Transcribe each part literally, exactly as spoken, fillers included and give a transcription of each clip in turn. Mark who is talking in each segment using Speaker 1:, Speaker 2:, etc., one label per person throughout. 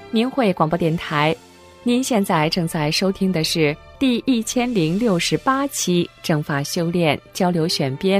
Speaker 1: 明慧广播电台。您现在正在收听的是第一千零六十八期正法修炼交流选编。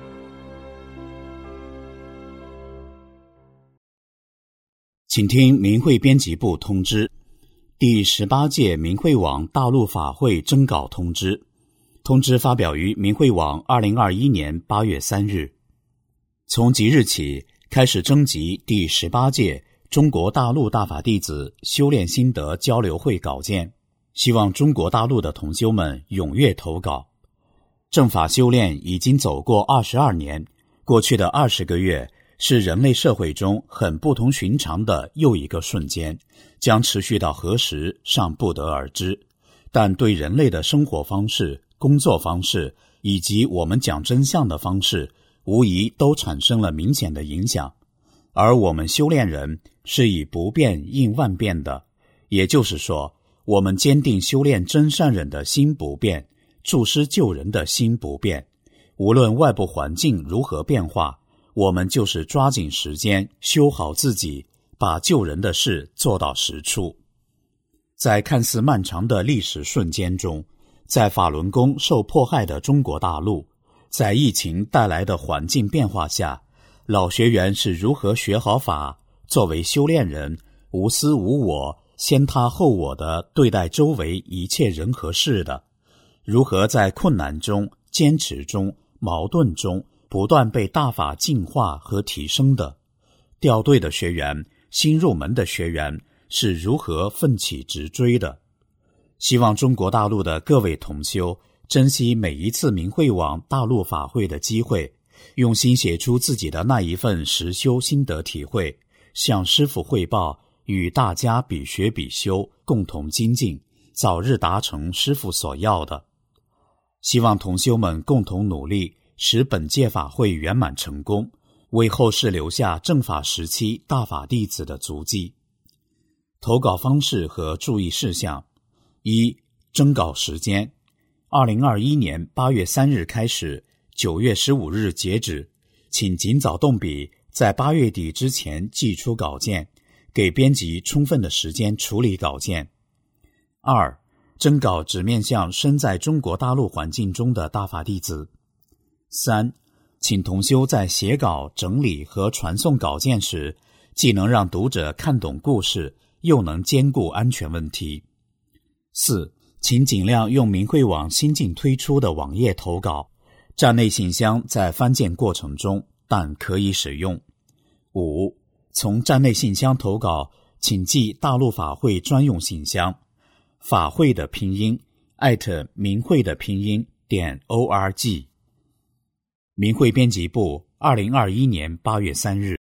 Speaker 2: 请听明慧编辑部通知：第十八届明慧网大陆法会征稿通知。通知发表于明慧网二零二一年八月三日。从即日起开始征集第十八届中国大陆大法弟子修炼心得交流会稿件，希望中国大陆的同修们踊跃投稿。正法修炼已经走过二十二年，过去的二十个月是人类社会中很不同寻常的又一个瞬间，将持续到何时尚不得而知，但对人类的生活方式、工作方式以及我们讲真相的方式，无疑都产生了明显的影响。而我们修炼人是以不变应万变的，也就是说，我们坚定修炼真善忍的心不变，助师救人的心不变。无论外部环境如何变化，我们就是抓紧时间修好自己，把救人的事做到实处。在看似漫长的历史瞬间中，在法轮功受迫害的中国大陆，在疫情带来的环境变化下，老学员是如何学好法，作为修炼人无私无我、先他后我的对待周围一切人和事的，如何在困难中、坚持中、矛盾中不断被大法净化和提升的。掉队的学员、新入门的学员是如何奋起直追的。希望中国大陆的各位同修珍惜每一次明慧网大陆法会的机会，用心写出自己的那一份实修心得体会，向师父汇报，与大家比学比修，共同精进，早日达成师父所要的。希望同修们共同努力，使本届法会圆满成功，为后世留下正法时期大法弟子的足迹。投稿方式和注意事项：一、征稿时间二零二一年八月三日开始，九月十五日截止，请尽早动笔，在八月底之前寄出稿件，给编辑充分的时间处理稿件。二、征稿只面向身在中国大陆环境中的大法弟子。三、请同修在写稿、整理和传送稿件时，既能让读者看懂故事，又能兼顾安全问题。四、请尽量用明慧网新近推出的网页投稿，站内信箱在翻件过程中，但可以使用。五、从站内信箱投稿，请寄大陆法会专用信箱，法会的拼音艾特明慧的拼音点 org。明慧编辑部，二零二一年八月三日。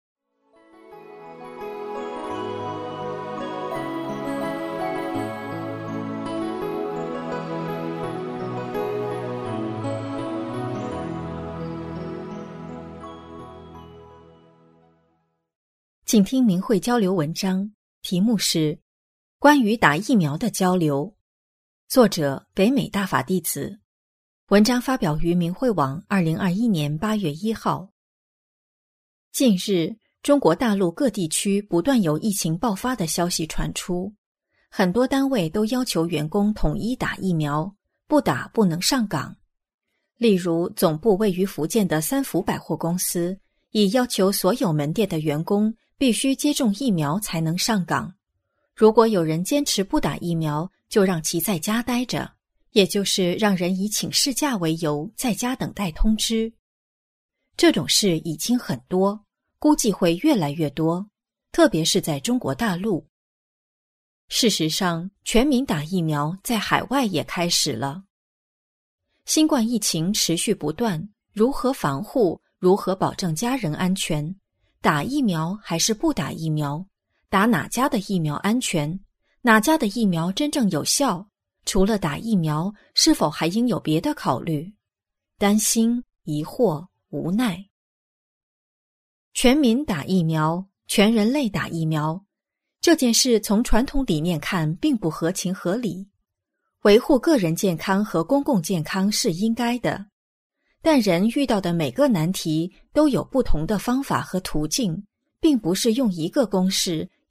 Speaker 3: 请听明慧交流文章，题目是关于打疫苗的交流，作者北美大法弟子。文章发表于明慧网二零二一年八月一号。近日，中国大陆各地区不断有疫情爆发的消息传出，很多单位都要求员工统一打疫苗，不打不能上岗。例如，总部位于福建的三福百货公司已要求所有门店的员工必须接种疫苗才能上岗，如果有人坚持不打疫苗，就让其在家待着，也就是让人以请事假为由在家等待通知。这种事已经很多，估计会越来越多，特别是在中国大陆。事实上，全民打疫苗在海外也开始了。新冠疫情持续不断，如何防护，如何保证家人安全？打疫苗还是不打疫苗？打哪家的疫苗安全？哪家的疫苗真正有效？除了打疫苗，是否还应有别的考虑？担心、疑惑、无奈。全民打疫苗，全人类打疫苗，这件事从传统理念看并不合情合理。维护个人健康和公共健康是应该的，但人遇到的每个难题都有不同的方法和途径，并不是用一个公式、一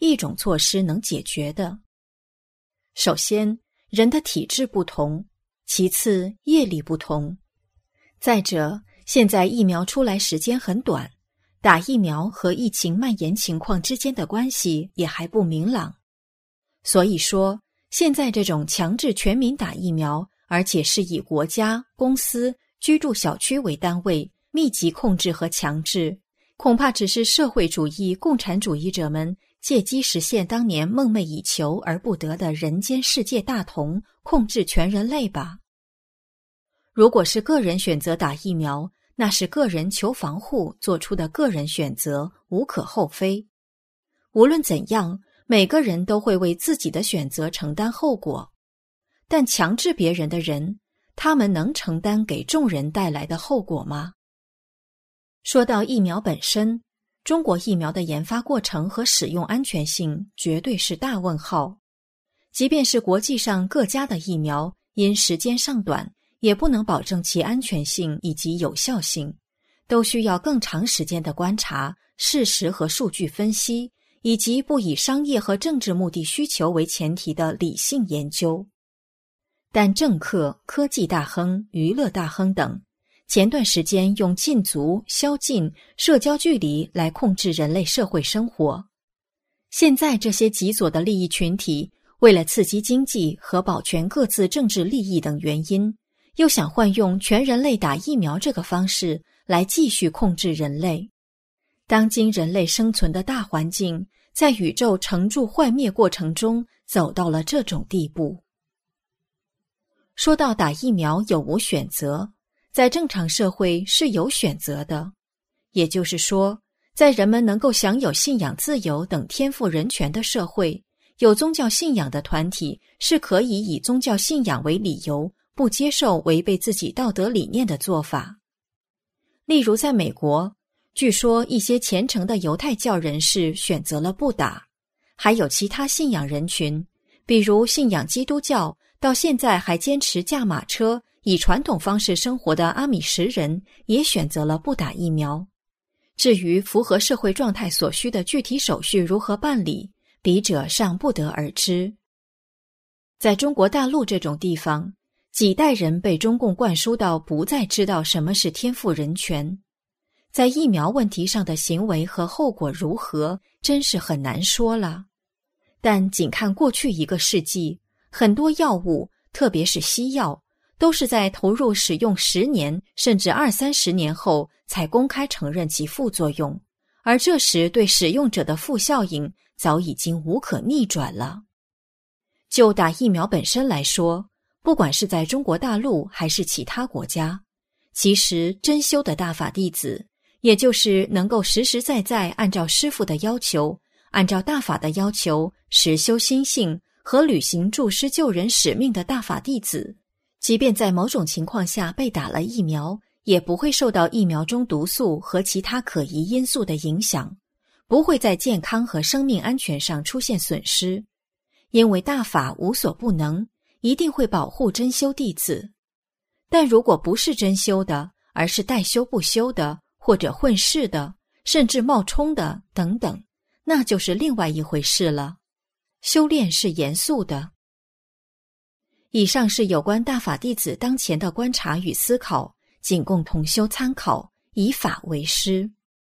Speaker 3: 一种措施能解决的。首先，人的体质不同，其次，业力不同。再者，现在疫苗出来时间很短，打疫苗和疫情蔓延情况之间的关系也还不明朗。所以说，现在这种强制全民打疫苗，而且是以国家、公司、居住小区为单位，密集控制和强制，恐怕只是社会主义、共产主义者们借机实现当年梦寐以求而不得的人间世界大同，控制全人类吧。如果是个人选择打疫苗，那是个人求防护做出的个人选择，无可厚非。无论怎样，每个人都会为自己的选择承担后果。但强制别人的人，他们能承担给众人带来的后果吗？说到疫苗本身，中国疫苗的研发过程和使用安全性绝对是大问号。即便是国际上各家的疫苗，因时间尚短，也不能保证其安全性以及有效性，都需要更长时间的观察、事实和数据分析，以及不以商业和政治目的需求为前提的理性研究。但政客、科技大亨、娱乐大亨等前段时间用禁足、宵禁、社交距离来控制人类社会生活。现在这些极左的利益群体，为了刺激经济和保全各自政治利益等原因，又想换用全人类打疫苗这个方式来继续控制人类。当今人类生存的大环境，在宇宙成住坏灭过程中走到了这种地步。说到打疫苗有无选择，在正常社会是有选择的，也就是说，在人们能够享有信仰自由等天赋人权的社会，有宗教信仰的团体是可以以宗教信仰为理由，不接受违背自己道德理念的做法。例如在美国，据说一些虔诚的犹太教人士选择了不打，还有其他信仰人群，比如信仰基督教，到现在还坚持驾马车，以传统方式生活的阿米什人也选择了不打疫苗。至于符合社会状态所需的具体手续如何办理，笔者尚不得而知。在中国大陆这种地方，几代人被中共灌输到不再知道什么是天赋人权，在疫苗问题上的行为和后果如何，真是很难说了。但仅看过去一个世纪，很多药物，特别是西药，都是在投入使用十年甚至二三十年后才公开承认其副作用，而这时对使用者的负效应早已经无可逆转了。就打疫苗本身来说，不管是在中国大陆还是其他国家，其实真修的大法弟子，也就是能够实实在在按照师父的要求，按照大法的要求实修心性和履行助师救人使命的大法弟子，即便在某种情况下被打了疫苗，也不会受到疫苗中毒素和其他可疑因素的影响，不会在健康和生命安全上出现损失，因为大法无所不能，一定会保护真修弟子。但如果不是真修的，而是带修不修的，或者混世的，甚至冒充的等等，那就是另外一回事了。修炼是严肃的。以上是有关大法弟子当前的观察与思考，仅供同修参考，以法为师。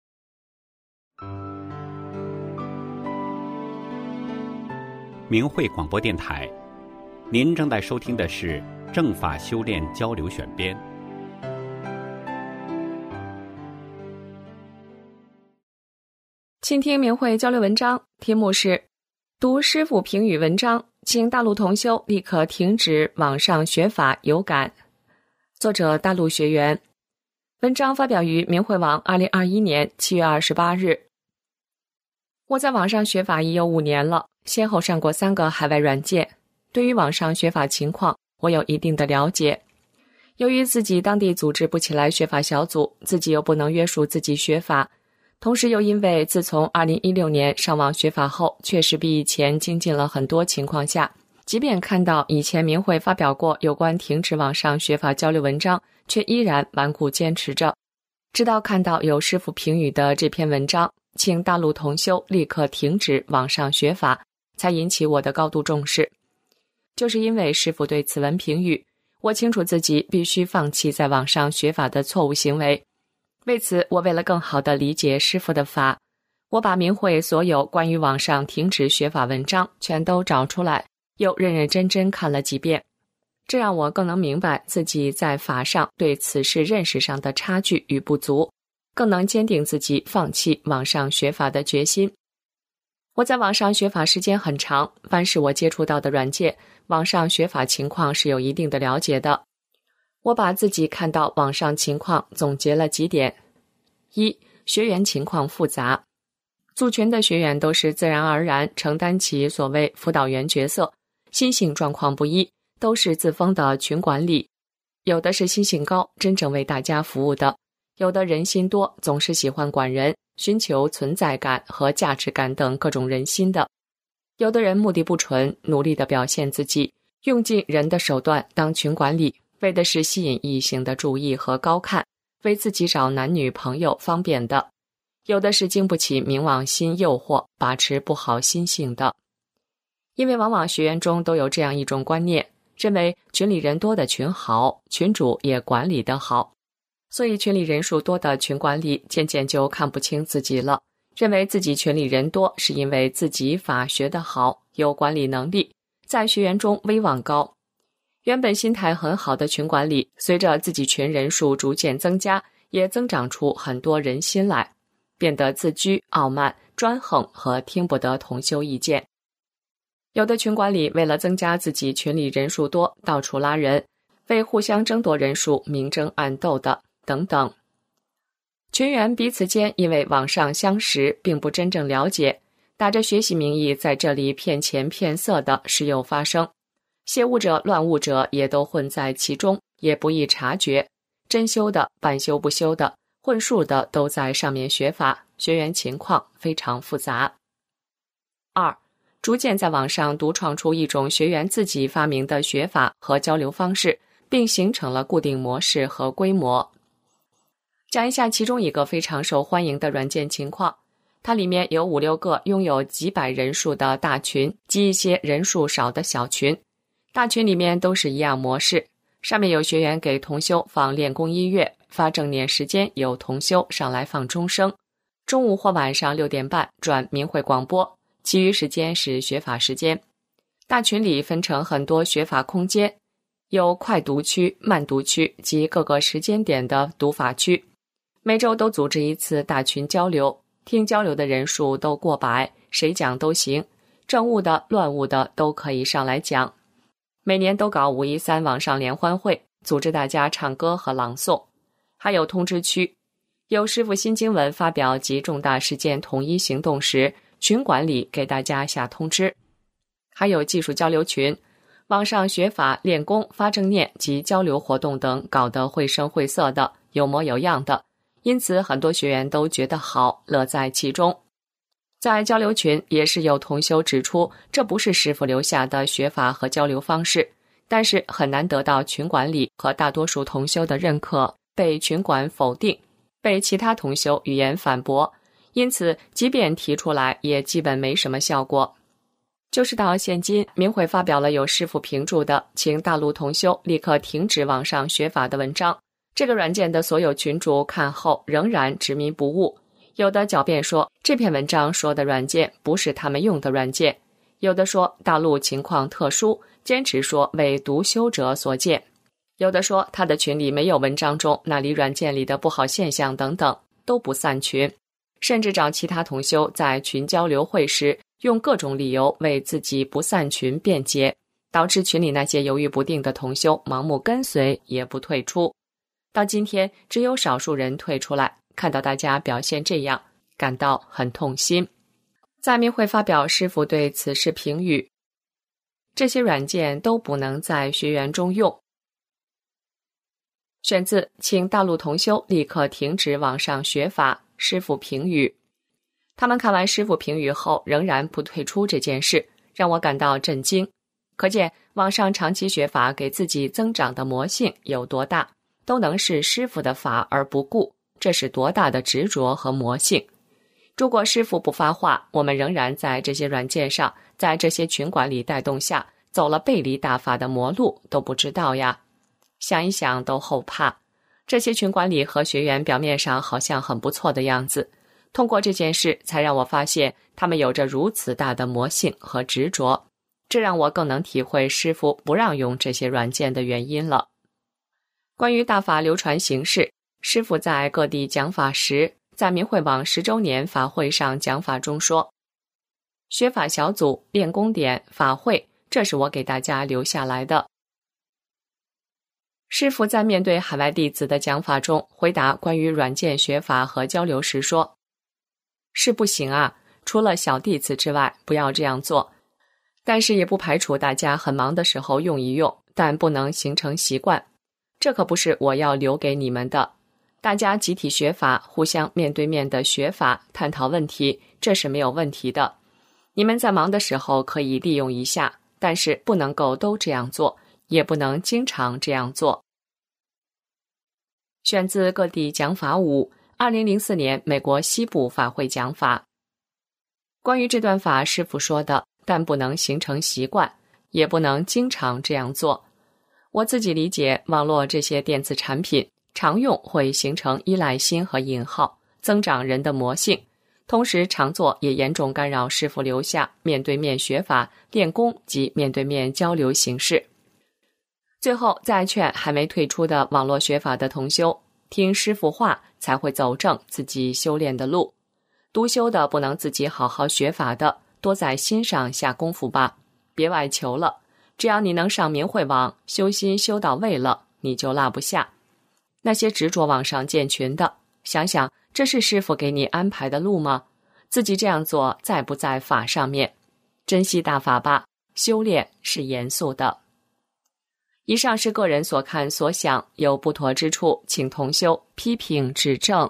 Speaker 2: 明慧广播电台，您正在收听的是正法修炼交流选编。
Speaker 1: 倾听明慧交流文章，题目是读师父评语文章，请大陆同修立刻停止网上学法有感。作者大陆学员，文章发表于明慧网二零二一年七月二十八日。我在网上学法已有五年了，先后上过三个海外软件，对于网上学法情况我有一定的了解。由于自己当地组织不起来学法小组，自己又不能约束自己学法，同时又因为自从二零一六年上网学法后，确实比以前精进了很多情况下，即便看到以前明慧发表过有关停止网上学法交流文章，却依然顽固坚持着。直到看到有师父评语的这篇文章， 请大陆同修立刻停止网上学法，才引起我的高度重视。就是因为师父对此文评语，我清楚自己必须放弃在网上学法的错误行为。为此，我为了更好地理解师父的法，我把明慧所有关于网上停止学法文章全都找出来，又认认真真看了几遍，这让我更能明白自己在法上对此事认识上的差距与不足，更能坚定自己放弃网上学法的决心。我在网上学法时间很长，凡是我接触到的软件，网上学法情况是有一定的了解的。我把自己看到网上情况总结了几点：一、学员情况复杂，组群的学员都是自然而然承担起所谓辅导员角色，心性状况不一，都是自封的群管理，有的是心性高，真正为大家服务的，有的人心多，总是喜欢管人，寻求存在感和价值感等各种人心的，有的人目的不纯，努力地表现自己，用尽人的手段当群管理，为的是吸引异性的注意和高看，为自己找男女朋友方便的，有的是经不起冥王心诱惑，把持不好心性的。因为往往学员中都有这样一种观念，认为群里人多的群好，群主也管理得好，所以群里人数多的群管理渐渐就看不清自己了，认为自己群里人多是因为自己法学得好，有管理能力，在学员中威望高。原本心态很好的群管理，随着自己群人数逐渐增加，也增长出很多人心来，变得自居、傲慢、专横和听不得同修意见。有的群管理为了增加自己群里人数多，到处拉人，为互相争夺人数明争暗斗的等等。群员彼此间因为网上相识，并不真正了解，打着学习名义在这里骗钱骗色的时有发生，邪物者乱物者也都混在其中，也不易察觉，真修的、半修不修的、混术的都在上面学法，学员情况非常复杂。二、逐渐在网上独创出一种学员自己发明的学法和交流方式，并形成了固定模式和规模。讲一下其中一个非常受欢迎的软件情况，它里面有五六个拥有几百人数的大群及一些人数少的小群，大群里面都是一样模式，上面有学员给同修放练功音乐，发正念时间有同修上来放钟声，中午或晚上六点半转明慧广播，其余时间是学法时间。大群里分成很多学法空间，有快读区、慢读区及各个时间点的读法区，每周都组织一次大群交流，听交流的人数都过百，谁讲都行，正悟的、乱悟的都可以上来讲。每年都搞五一三网上联欢会，组织大家唱歌和朗诵。还有通知区，有师父新经文发表及重大事件统一行动时，群管理给大家下通知。还有技术交流群，网上学法、练功、发正念及交流活动等搞得绘声绘色的，有模有样的，因此很多学员都觉得好，乐在其中。在交流群也是有同修指出，这不是师父留下的学法和交流方式，但是很难得到群管理和大多数同修的认可，被群管否定，被其他同修语言反驳，因此即便提出来也基本没什么效果。就是到现今，明慧发表了有师父评注的请大陆同修立刻停止网上学法的文章，这个软件的所有群主看后仍然执迷不悟，有的狡辩说这篇文章说的软件不是他们用的软件，有的说大陆情况特殊，坚持说为独修者所见，有的说他的群里没有文章中那里软件里的不好现象等等，都不散群，甚至找其他同修在群交流会时用各种理由为自己不散群辩解，导致群里那些犹豫不定的同修盲目跟随也不退出。到今天只有少数人退出来，看到大家表现这样，感到很痛心。在明慧发表师父对此事评语，这些软件都不能在学员中用。选自请大陆同修立刻停止网上学法，师父评语。他们看完师父评语后仍然不退出这件事，让我感到震惊。可见网上长期学法给自己增长的魔性有多大，都能是师父的法而不顾，这是多大的执着和魔性。 如果师父不发话，我们仍然在这些软件上，在这些群管理带动下，走了背离大法的魔路都不知道呀。想一想都后怕。这些群管理和学员表面上好像很不错的样子，通过这件事才让我发现他们有着如此大的魔性和执着，这让我更能体会师父不让用这些软件的原因了。关于大法流传形式，师父在各地讲法时，在明慧网十周年法会上讲法中说，学法小组、练功点、法会，这是我给大家留下来的。师父在面对海外弟子的讲法中回答关于软件学法和交流时说，是不行啊，除了小弟子之外不要这样做，但是也不排除大家很忙的时候用一用，但不能形成习惯，这可不是我要留给你们的。大家集体学法，互相面对面的学法，探讨问题，这是没有问题的。你们在忙的时候可以利用一下，但是不能够都这样做，也不能经常这样做。选自各地讲法五，二零零四年美国西部法会讲法。关于这段法，师父说的，但不能形成习惯，也不能经常这样做。我自己理解，网络这些电子产品常用会形成依赖心和引号，增长人的魔性，同时常做也严重干扰师父留下面对面学法、练功及面对面交流形式。最后再劝还没退出的网络学法的同修，听师父话才会走正自己修炼的路。独修的不能自己好好学法的，多在心上下功夫吧，别外求了。只要你能上明慧网，修心修到位了，你就落不下。那些执着网上建群的，想想这是师父给你安排的路吗？自己这样做在不在法上面？珍惜大法吧，修炼是严肃的。以上是个人所看所想，有不妥之处，请同修批评指正。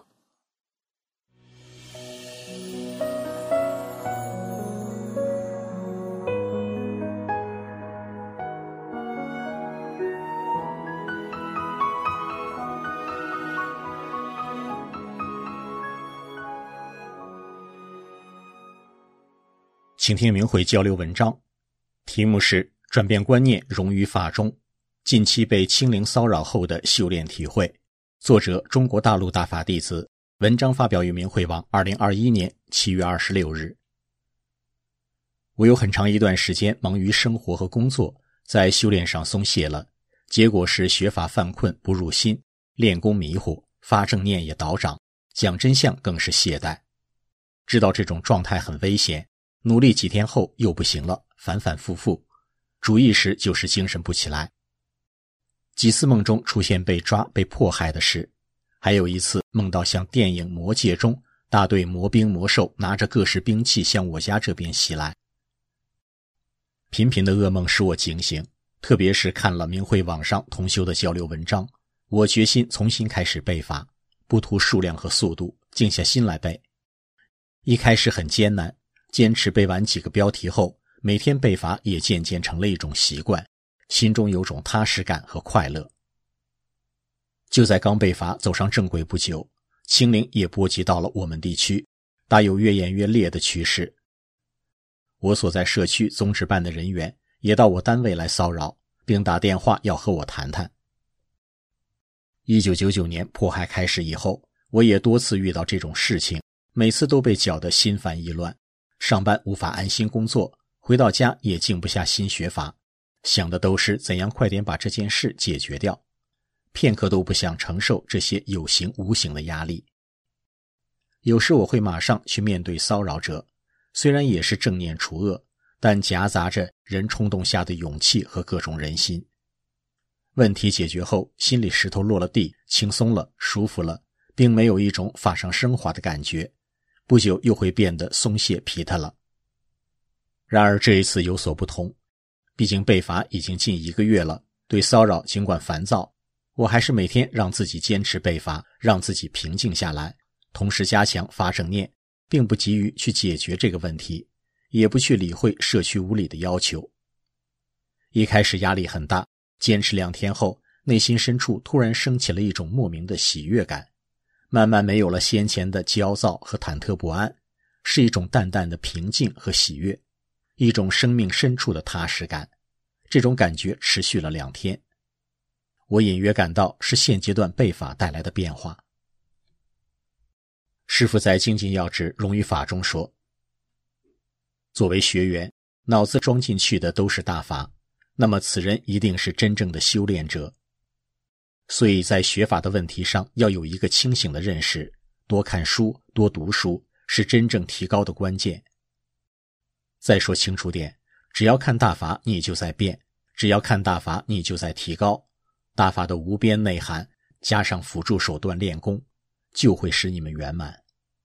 Speaker 4: 请听明慧交流文章，题目是转变观念融于法中，近期被清零骚扰后的修炼体会，作者中国大陆大法弟子，文章发表于明慧网二零二一年七月二十六日。我有很长一段时间忙于生活和工作，在修炼上松懈了，结果是学法犯困不入心，练功迷糊，发正念也倒长，讲真相更是懈怠。知道这种状态很危险，努力几天后又不行了，反反复复，主意识就是精神不起来。几次梦中出现被抓被迫害的事，还有一次梦到像电影《魔戒》中大队魔兵魔兽拿着各式兵器向我家这边袭来。频频的噩梦使我警醒，特别是看了明慧网上同修的交流文章，我决心重新开始背法，不图数量和速度，静下心来背。一开始很艰难，坚持背完几个标题后，每天背法也渐渐成了一种习惯，心中有种踏实感和快乐。就在刚背法走上正轨不久，清零也波及到了我们地区，大有越演越烈的趋势。我所在社区宗旨办的人员也到我单位来骚扰，并打电话要和我谈谈。一九九九年迫害开始以后，我也多次遇到这种事情，每次都被搅得心烦意乱，上班无法安心工作，回到家也静不下心学法，想的都是怎样快点把这件事解决掉，片刻都不想承受这些有形无形的压力。有时我会马上去面对骚扰者，虽然也是正念除恶，但夹杂着人冲动下的勇气和各种人心。问题解决后，心里石头落了地，轻松了，舒服了，并没有一种法上升华的感觉，不久又会变得松懈疲沓了。然而这一次有所不同，毕竟背法已经近一个月了，对骚扰尽管烦躁，我还是每天让自己坚持背法，让自己平静下来，同时加强发正念，并不急于去解决这个问题，也不去理会社区无理的要求。一开始压力很大，坚持两天后，内心深处突然升起了一种莫名的喜悦感，慢慢没有了先前的焦躁和忐忑不安， 是一种淡淡的平静和喜悦，一种生命深处的踏实感。这种感觉持续了两天。我隐约感到是现阶段背法带来的变化。师父在《精进要旨融于法》中说，作为学员，脑子装进去的都是大法，那么此人一定是真正的修炼者。所以在学法的问题上要有一个清醒的认识，多看书，多读书，是真正提高的关键。再说清楚点，只要看大法，你就在变；只要看大法，你就在提高。大法的无边内涵，加上辅助手段练功，就会使你们圆满。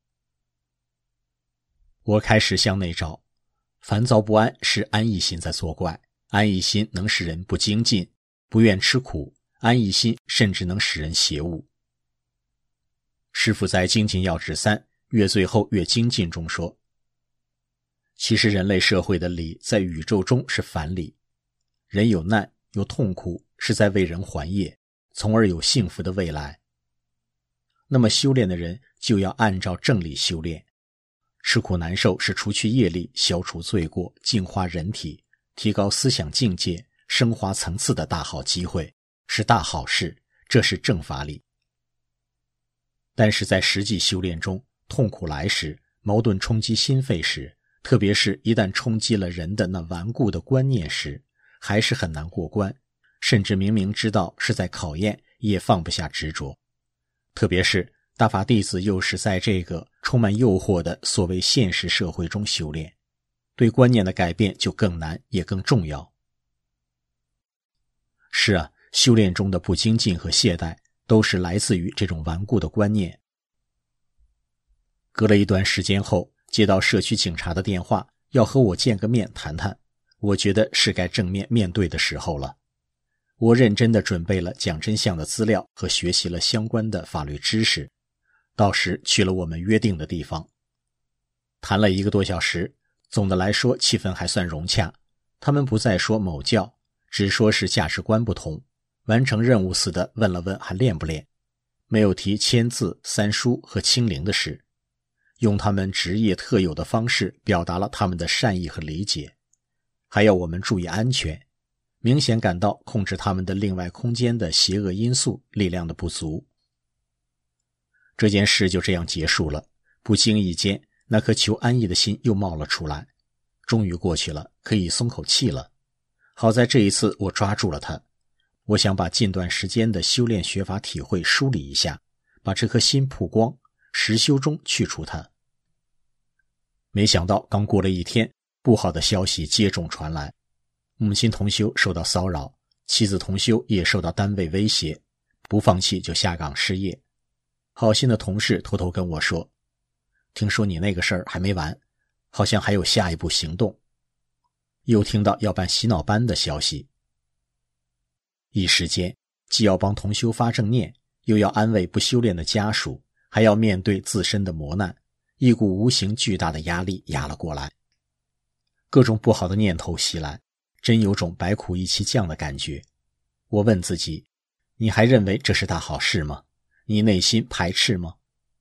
Speaker 4: 我开始向内找，烦躁不安是安逸心在作怪，安逸心能使人不精进，不愿吃苦，安逸心甚至能使人邪物。师父在《精进要旨三》越最后越精进中说，其实人类社会的理在宇宙中是反理，人有难有痛苦是在为人还业，从而有幸福的未来。那么修炼的人就要按照正理修炼，吃苦难受是除去业力，消除罪过，净化人体，提高思想境界，升华层次的大好机会，是大好事，这是正法理。但是在实际修炼中，痛苦来时，矛盾冲击心肺时，特别是一旦冲击了人的那顽固的观念时，还是很难过关，甚至明明知道是在考验，也放不下执着。特别是大法弟子又是在这个充满诱惑的所谓现实社会中修炼，对观念的改变就更难，也更重要。是啊，修炼中的不精进和懈怠，都是来自于这种顽固的观念。隔了一段时间后，接到社区警察的电话，要和我见个面谈谈，我觉得是该正面面对的时候了。我认真地准备了讲真相的资料和学习了相关的法律知识，到时去了我们约定的地方。谈了一个多小时，总的来说气氛还算融洽，他们不再说某教，只说是价值观不同，完成任务似的问了问还练不练，没有提签字、三书和清零的事，用他们职业特有的方式表达了他们的善意和理解，还要我们注意安全，明显感到控制他们的另外空间的邪恶因素力量的不足。这件事就这样结束了，不经意间，那颗求安逸的心又冒了出来，终于过去了，可以松口气了。好在这一次我抓住了它，我想把近段时间的修炼学法体会梳理一下，把这颗心曝光，实修中去除它。没想到刚过了一天，不好的消息接踵传来，母亲同修受到骚扰，妻子同修也受到单位威胁，不放弃就下岗失业。好心的同事偷偷跟我说，听说你那个事儿还没完，好像还有下一步行动。又听到要办洗脑班的消息，一时间既要帮同修发正念，又要安慰不修炼的家属，还要面对自身的磨难，一股无形巨大的压力压了过来。各种不好的念头袭来，真有种百苦一起降的感觉。我问自己，你还认为这是大好事吗？你内心排斥吗？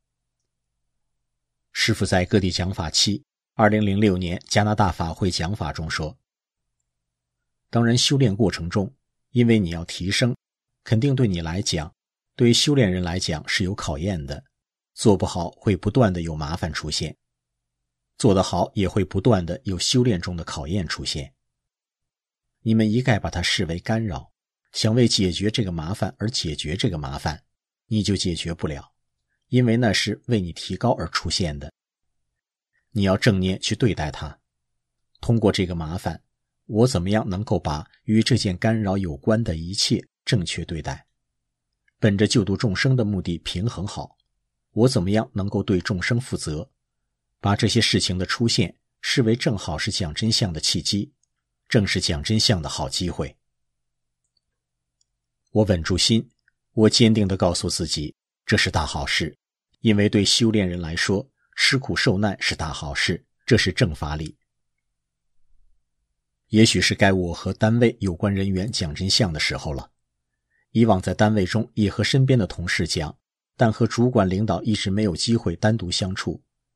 Speaker 4: 师父在各地讲法期二零零六年加拿大法会讲法中说，当然修炼过程中，因为你要提升，肯定对你来讲，对修炼人来讲是有考验的，做不好会不断的有麻烦出现，做得好也会不断的有修炼中的考验出现。你们一概把它视为干扰，想为解决这个麻烦而解决这个麻烦，你就解决不了，因为那是为你提高而出现的。你要正念去对待它，通过这个麻烦，我怎么样能够把与这件干扰有关的一切正确对待，本着救度众生的目的平衡好，我怎么样能够对众生负责，把这些事情的出现视为正好是讲真相的契机，正是讲真相的好机会。我稳住心，我坚定地告诉自己，这是大好事，因为对修炼人来说，吃苦受难是大好事，这是正法理。也许是该我和单位有关人员讲真相的时候了。以往在单位中也和身边的同事讲，但和主管领导一直没有机会单独相处。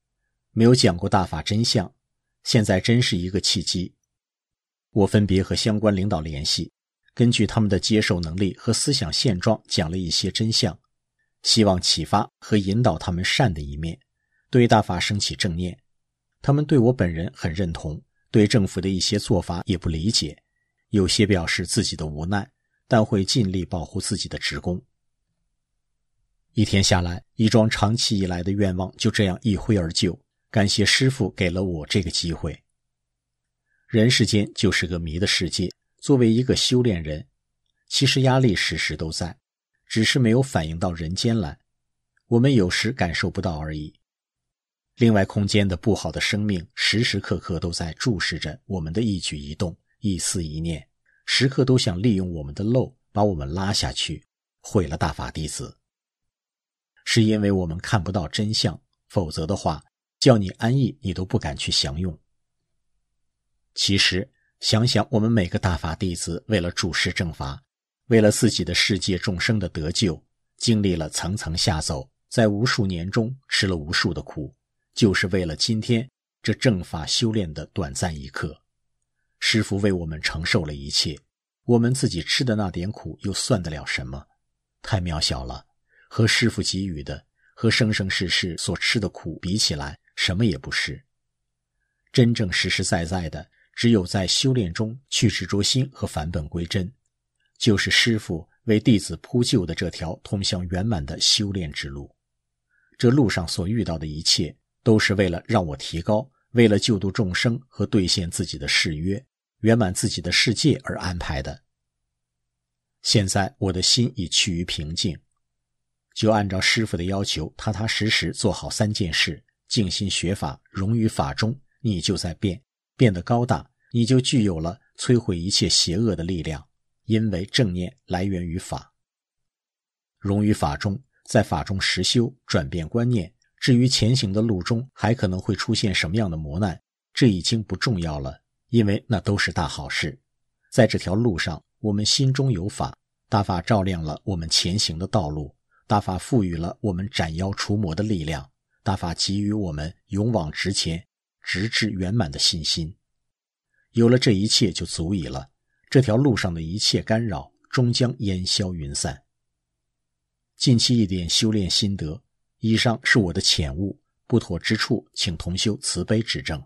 Speaker 4: 没有讲过大法真相，现在真是一个契机。我分别和相关领导联系，根据他们的接受能力和思想现状讲了一些真相，希望启发和引导他们善的一面，对大法升起正念。他们对我本人很认同，对政府的一些做法也不理解，有些表示自己的无奈，但会尽力保护自己的职工。一天下来，一桩长期以来的愿望就这样一挥而就，感谢师父给了我这个机会。人世间就是个迷的世界，作为一个修炼人，其实压力时时都在，只是没有反映到人间来，我们有时感受不到而已。另外空间的不好的生命时时刻刻都在注视着我们的一举一动，一思一念，时刻都想利用我们的漏把我们拉下去，毁了大法弟子。是因为我们看不到真相，否则的话叫你安逸你都不敢去享用。其实想想我们每个大法弟子为了注释正法，为了自己的世界众生的得救，经历了层层下走，在无数年中吃了无数的苦，就是为了今天这正法修炼的短暂一刻。师父为我们承受了一切，我们自己吃的那点苦又算得了什么？太渺小了，和师父给予的，和生生世世所吃的苦比起来，什么也不是。真正实实在在的，只有在修炼中去执着心和返本归真，就是师父为弟子铺就的这条通向圆满的修炼之路。这路上所遇到的一切，都是为了让我提高，为了救度众生和兑现自己的誓约，圆满自己的世界而安排的。现在我的心已趋于平静，就按照师父的要求，踏踏实实做好三件事，静心学法，融于法中，你就在变，变得高大，你就具有了摧毁一切邪恶的力量，因为正念来源于法。融于法中，在法中实修，转变观念，至于前行的路中还可能会出现什么样的磨难，这已经不重要了，因为那都是大好事。在这条路上，我们心中有法，大法照亮了我们前行的道路，大法赋予了我们斩妖除魔的力量，大法给予我们勇往直前，直至圆满的信心。有了这一切就足矣了，这条路上的一切干扰终将烟消云散。近期一点修炼心得，以上是我的浅悟，不妥之处请同修慈悲指正。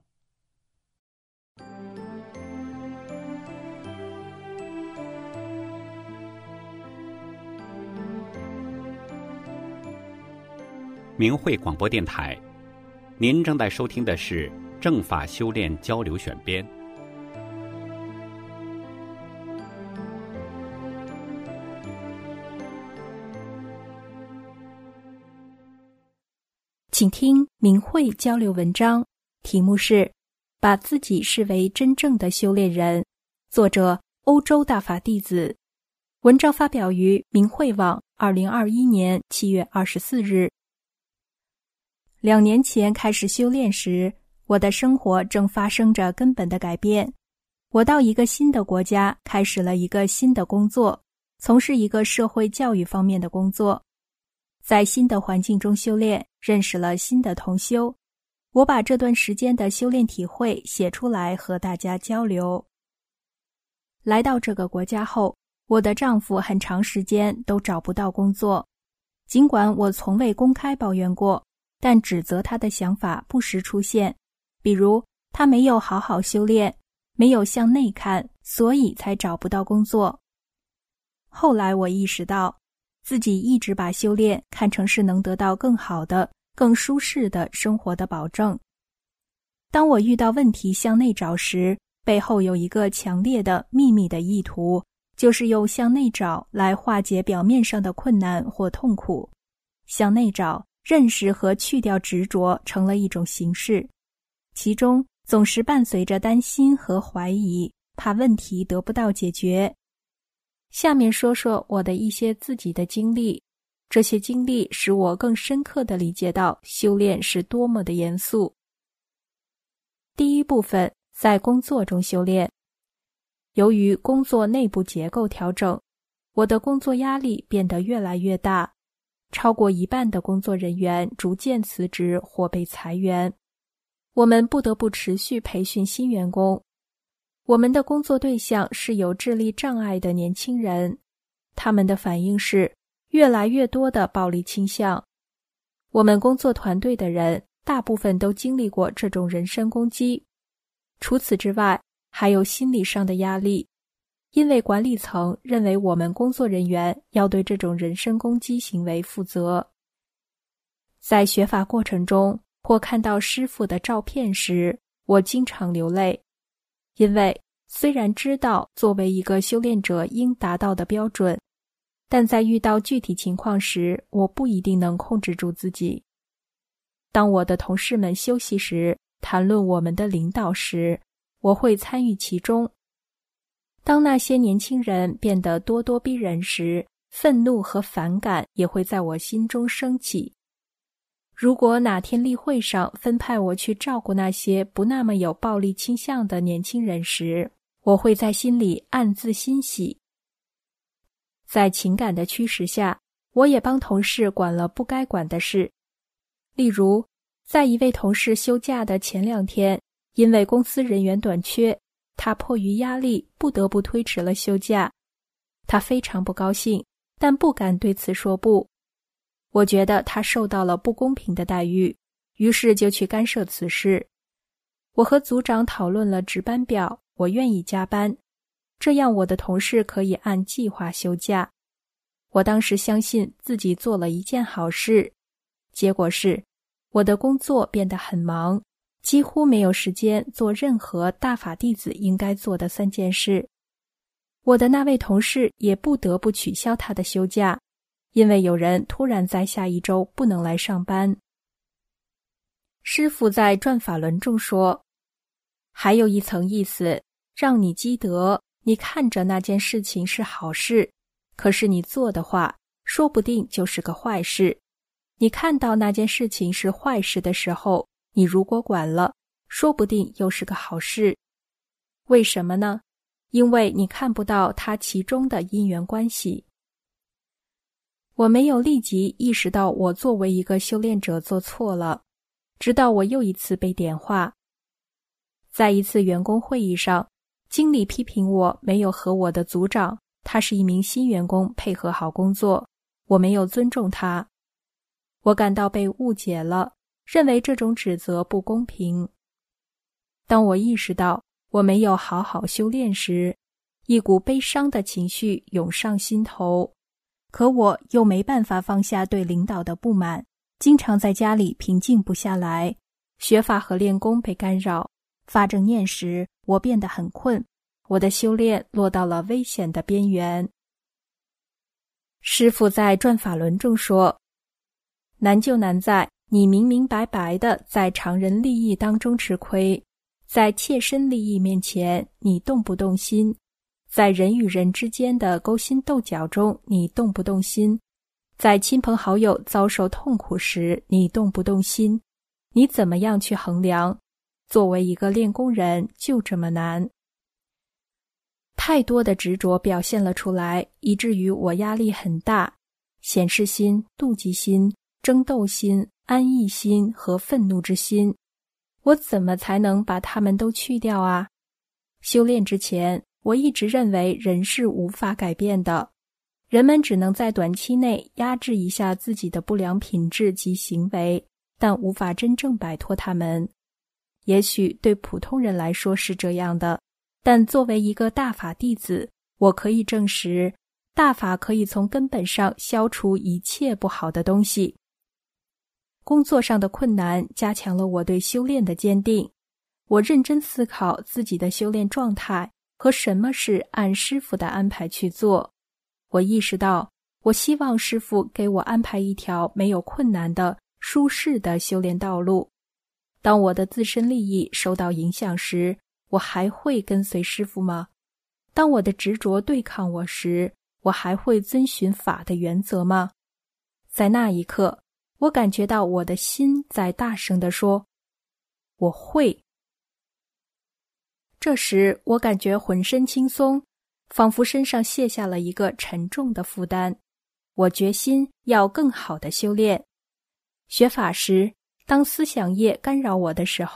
Speaker 2: 明慧广播电台，您正在收听的是正法修炼交流选编。
Speaker 3: 请听明慧交流文章，题目是把自己视为真正的修炼人，作者欧洲大法弟子。文章发表于明慧网二零二一年七月二十四日。两年前开始修炼时，我的生活正发生着根本的改变。我到一个新的国家，开始了一个新的工作，从事一个社会教育方面的工作。在新的环境中修炼，认识了新的同修。我把这段时间的修炼体会写出来和大家交流。来到这个国家后，我的丈夫很长时间都找不到工作。尽管我从未公开抱怨过，但指责他的想法不时出现，比如他没有好好修炼，没有向内看，所以才找不到工作。后来我意识到，自己一直把修炼看成是能得到更好的、更舒适的生活的保证。当我遇到问题向内找时，背后有一个强烈的秘密的意图，就是用向内找来化解表面上的困难或痛苦。向内找，认识和去掉执着成了一种形式，其中总是伴随着担心和怀疑，怕问题得不到解决。下面说说我的一些自己的经历，这些经历使我更深刻地理解到修炼是多么的严肃。第一部分，在工作中修炼。由于工作内部结构调整，我的工作压力变得越来越大，超过一半的工作人员逐渐辞职或被裁员。
Speaker 5: 我们不得不持续培训新员工。我们的工作对象是有智力障碍的年轻人，他们的反应是越来越多的暴力倾向。我们工作团队的人大部分都经历过这种人身攻击。除此之外，还有心理上的压力，因为管理层认为我们工作人员要对这种人身攻击行为负责。在学法过程中，或看到师父的照片时，我经常流泪，因为虽然知道作为一个修炼者应达到的标准，但在遇到具体情况时，我不一定能控制住自己。当我的同事们休息时，谈论我们的领导时，我会参与其中。当那些年轻人变得咄咄逼人时，愤怒和反感也会在我心中升起。如果哪天例会上分派我去照顾那些不那么有暴力倾向的年轻人时，我会在心里暗自欣喜。在情感的驱使下，我也帮同事管了不该管的事。例如，在一位同事休假的前两天，因为公司人员短缺，他迫于压力不得不推迟了休假。他非常不高兴，但不敢对此说不。我觉得他受到了不公平的待遇，于是就去干涉此事。我和组长讨论了值班表，我愿意加班，这样我的同事可以按计划休假。我当时相信自己做了一件好事，结果是我的工作变得很忙，几乎没有时间做任何大法弟子应该做的三件事。我的那位同事也不得不取消他的休假，因为有人突然在下一周不能来上班。师父在转法轮中说，还有一层意思，让你积德，你看着那件事情是好事，可是你做的话，说不定就是个坏事。你看到那件事情是坏事的时候，你如果管了，说不定又是个好事。为什么呢？因为你看不到它其中的因缘关系。我没有立即意识到我作为一个修炼者做错了，直到我又一次被点化。在一次员工会议上，经理批评我没有和我的组长，他是一名新员工，配合好工作，我没有尊重他。我感到被误解了，认为这种指责不公平。当我意识到我没有好好修炼时，一股悲伤的情绪涌上心头。可我又没办法放下对领导的不满，经常在家里平静不下来，学法和练功被干扰。发正念时，我变得很困，我的修炼落到了危险的边缘。师父在转法轮中说，难就难在你明明白白地在常人利益当中吃亏，在切身利益面前，你动不动心？在人与人之间的勾心斗角中，你动不动心？在亲朋好友遭受痛苦时，你动不动心？你怎么样去衡量？作为一个练功人，就这么难。太多的执着表现了出来，以至于我压力很大。显示心、妒忌心、争斗心、安逸心和愤怒之心，我怎么才能把它们都去掉啊？修炼之前，我一直认为人是无法改变的，人们只能在短期内压制一下自己的不良品质及行为，但无法真正摆脱它们。也许对普通人来说是这样的，但作为一个大法弟子，我可以证实，大法可以从根本上消除一切不好的东西。工作上的困难加强了我对修炼的坚定，我认真思考自己的修炼状态和什么是按师父的安排去做。我意识到，我希望师父给我安排一条没有困难的、舒适的修炼道路。当我的自身利益受到影响时，我还会跟随师父吗？当我的执着对抗我时，我还会遵循法的原则吗？在那一刻，我感觉到我的心在大声地说，我会。这时，我感觉浑身轻松，仿佛身上卸下了一个沉重的负担。我决心要更好的修炼。学法时，当思想业干扰我的时候，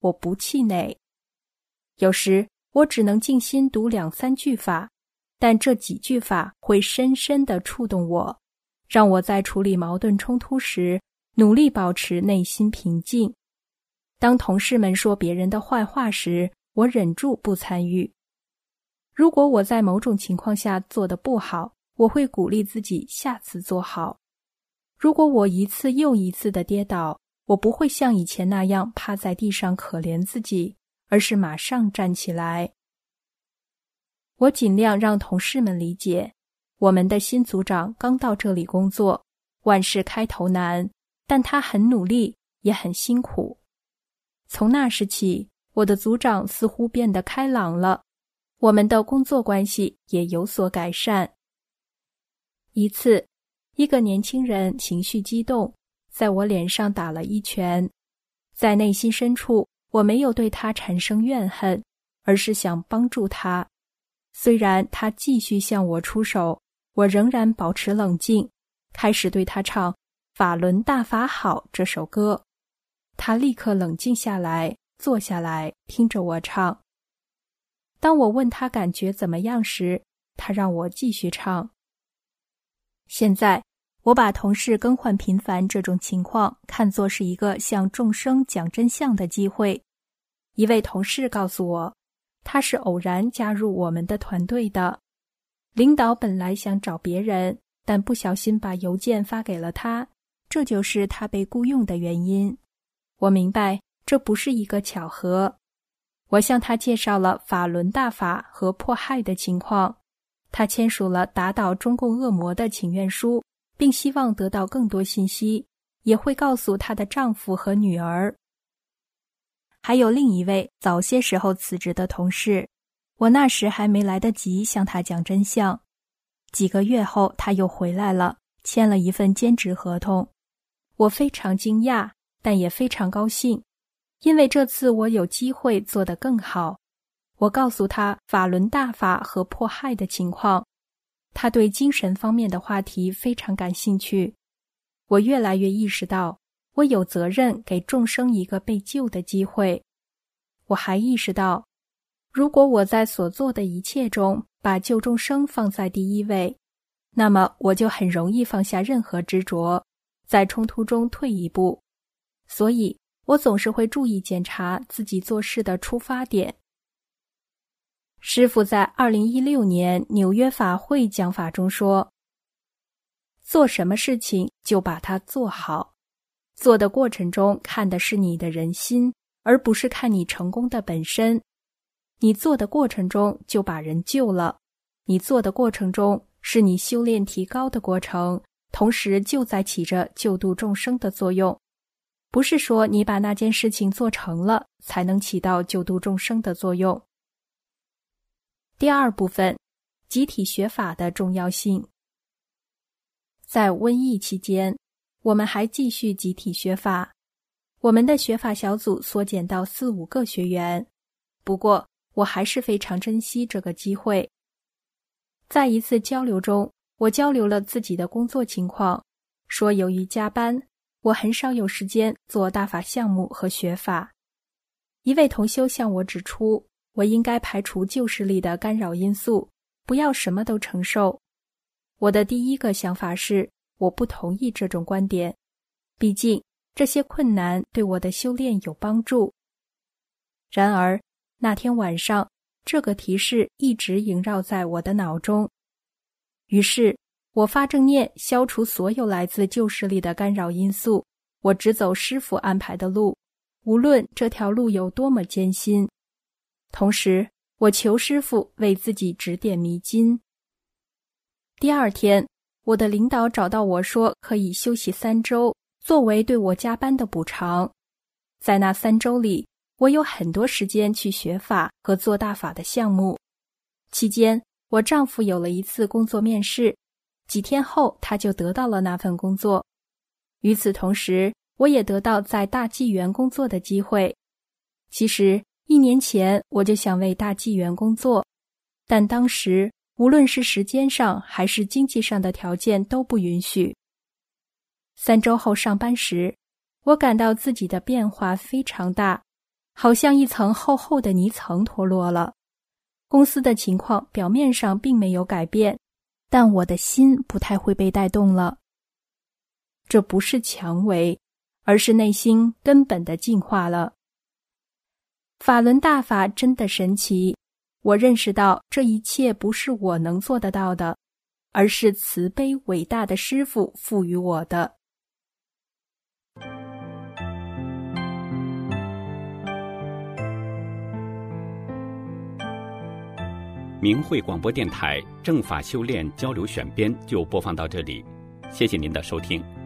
Speaker 5: 我不气馁。有时我只能静心读两三句法，但这几句法会深深地触动我，让我在处理矛盾冲突时努力保持内心平静。当同事们说别人的坏话时，我忍住不参与。如果我在某种情况下做得不好，我会鼓励自己下次做好。如果我一次又一次地跌倒，我不会像以前那样趴在地上可怜自己，而是马上站起来。我尽量让同事们理解，我们的新组长刚到这里工作，万事开头难，但他很努力，也很辛苦。从那时起，我的组长似乎变得开朗了，我们的工作关系也有所改善。一次，一个年轻人情绪激动，在我脸上打了一拳。在内心深处，我没有对他产生怨恨，而是想帮助他。虽然他继续向我出手，我仍然保持冷静，开始对他唱《法轮大法好》这首歌。他立刻冷静下来，坐下来，听着我唱。当我问他感觉怎么样时，他让我继续唱。现在，我把同事更换频繁这种情况看作是一个向众生讲真相的机会。一位同事告诉我，他是偶然加入我们的团队的。领导本来想找别人，但不小心把邮件发给了他，这就是他被雇佣的原因。我明白，这不是一个巧合。我向他介绍了法轮大法和迫害的情况，他签署了打倒中共恶魔的请愿书，并希望得到更多信息，也会告诉她的丈夫和女儿。还有另一位早些时候辞职的同事，我那时还没来得及向他讲真相。几个月后他又回来了，签了一份兼职合同。我非常惊讶，但也非常高兴，因为这次我有机会做得更好。我告诉他法轮大法和迫害的情况，他对精神方面的话题非常感兴趣。我越来越意识到，我有责任给众生一个被救的机会。我还意识到，如果我在所做的一切中把救众生放在第一位，那么我就很容易放下任何执着，在冲突中退一步。所以，我总是会注意检查自己做事的出发点。师父在二零一六年纽约法会讲法中说，做什么事情就把它做好，做的过程中看的是你的人心，而不是看你成功的本身。你做的过程中就把人救了，你做的过程中是你修炼提高的过程，同时就在起着救度众生的作用。不是说你把那件事情做成了，才能起到救度众生的作用。第二部分，集体学法的重要性。在瘟疫期间，我们还继续集体学法。我们的学法小组缩减到四五个学员，不过我还是非常珍惜这个机会。在一次交流中，我交流了自己的工作情况，说由于加班，我很少有时间做大法项目和学法。一位同修向我指出，我应该排除旧势力的干扰因素，不要什么都承受。我的第一个想法是，我不同意这种观点，毕竟这些困难对我的修炼有帮助。然而，那天晚上，这个提示一直萦绕在我的脑中。于是，我发正念，消除所有来自旧势力的干扰因素，我只走师父安排的路，无论这条路有多么艰辛。同时，我求师父为自己指点迷津。第二天，我的领导找到我说可以休息三周，作为对我加班的补偿。在那三周里，我有很多时间去学法和做大法的项目。期间，我丈夫有了一次工作面试，几天后他就得到了那份工作。与此同时，我也得到在大纪元工作的机会。其实，一年前我就想为大纪元工作，但当时无论是时间上还是经济上的条件都不允许。三周后上班时，我感到自己的变化非常大。 好像一层厚厚的泥层脱落了。公司的情况表面上并没有改变，但我的心不太会被带动了。这不是蔷薇，而是内心根本的进化了。法轮大法真的神奇，我认识到这一切不是我能做得到的，而是慈悲伟大的师父赋予我的。
Speaker 2: 明慧广播电台正法修炼交流选编就播放到这里，谢谢您的收听。